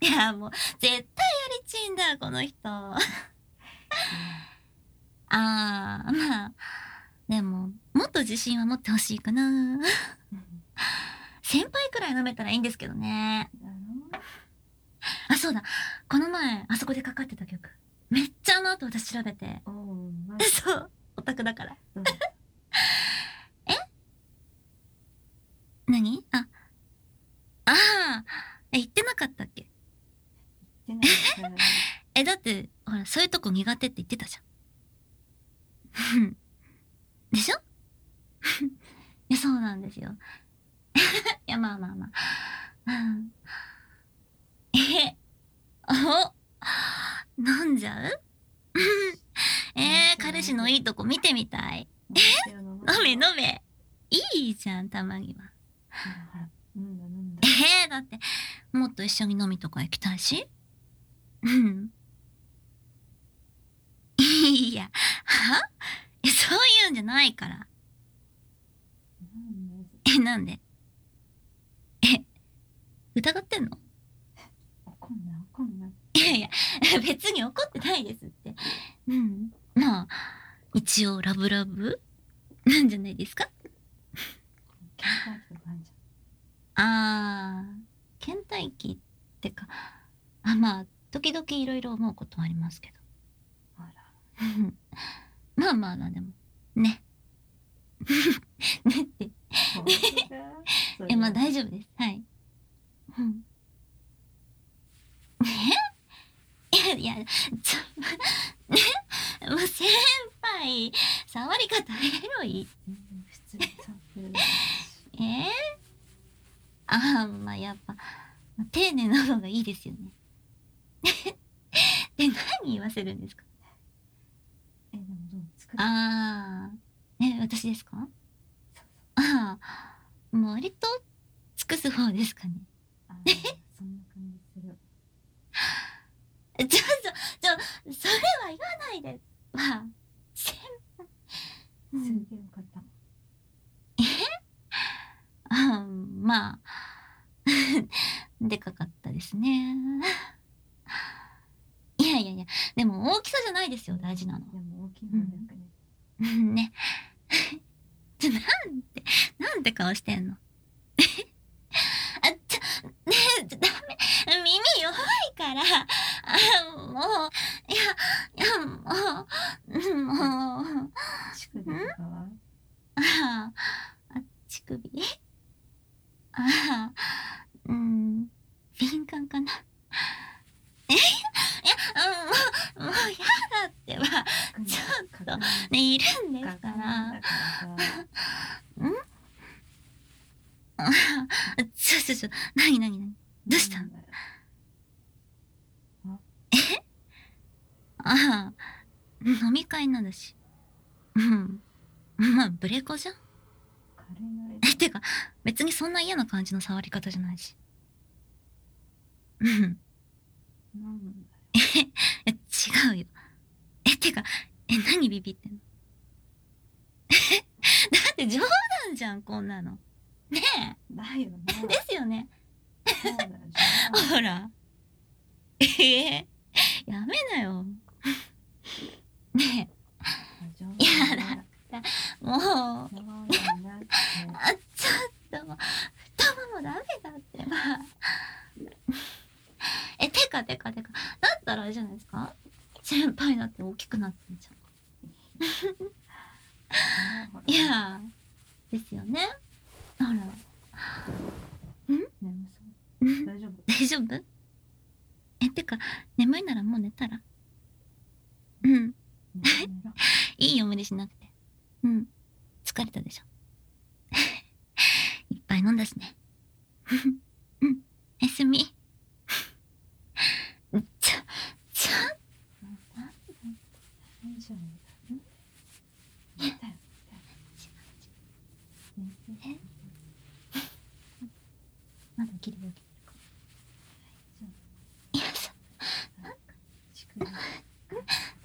いやもう絶対やりちんだこの人。まあでももっと自信は持ってほしいかな。先輩くらい飲めたらいいんですけどね。あ、そうだ、この前あそこでかかってた曲めっちゃ後私調べて。そうオタクだから。え、何？言ってなかったっけ？だってほらそういうとこ苦手って言ってたじゃん。でしょ？いやそうなんですよ。いやまあまあまあ、飲んじゃう？彼氏のいいとこ見てみたい。飲め飲め。いいじゃんたまには。だってもっと一緒に飲みとか行きたいし。いや、そういうんじゃないから。なんで？疑ってんの？怒んない。いやいや、別に怒ってないですって。まあ、一応ラブラブなんじゃないですか？倦怠期ってか、まあ、時々いろいろ思うことはありますけど。まあまあでも、ね。ねって。まあ大丈夫です。はい。いや、ね、もう先輩、触り方エロい。普通に触ってる。まあやっぱ、丁寧な方がいいですよね。で、何言わせるんですか？でもどう作る？私ですか？もう割と尽くす方ですかね。そんな感じする。それは言わないで。先輩。すげえよかった。まあ、でかかったですね。いやいやいや、でも大きさじゃないですよ、大事なの。でも大きい方なんかね。ね。なんて顔してんの？ねダメ。耳弱いから。もう、いや、もう。乳首とかは？乳首？敏感かな。もうやだってば。ちょっと、ね、いるんですから。何どうした？飲み会なんだし。まあ、ブレコじゃん。てか、別にそんな嫌な感じの触り方じゃないし。違うよ。てか、何ビビってんの？だって冗談じゃん、こんなの。ねえ。だよね。ですよね。ほら。やめなよ。ねえ。やだ。もう。ちょっともう、太ももダメだってば。てか。だったらあれじゃないですか？先輩だって大きくなってんじゃん。いやですよね。ほら。大丈夫？てか、眠いならもう寝たら？いいよ、無理しなくて。疲れたでしょ。いっぱい飲んだしね。おやすみ。まだ切れるか。よいしょ。